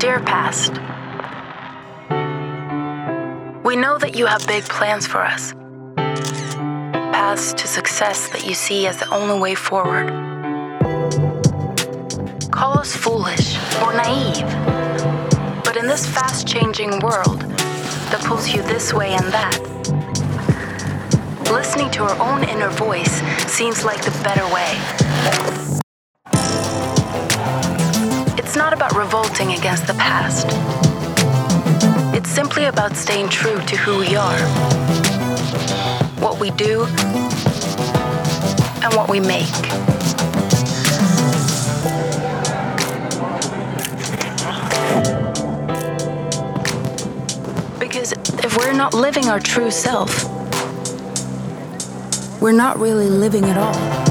Dear past, we know that you have big plans for us. Paths to success that you see as the only way forward. Call us foolish or naive, but in this fast-changing world that pulls you this way and that, listening to our own inner voice seems like the better way. It's not about revolting against the past. It's simply about staying true to who we are, what we do, and what we make. Because if we're not living our true self, we're not really living at all.